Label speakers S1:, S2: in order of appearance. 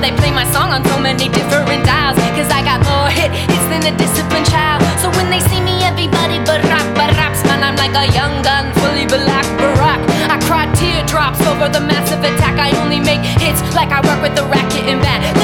S1: they play my song on so many different dials. Cause I got more hits than a disciplined child. So when they see me, everybody baraps. Man, I'm like a young gun, fully black Barack. I cry teardrops over the massive attack. I only make hits like I work with the racket and bat.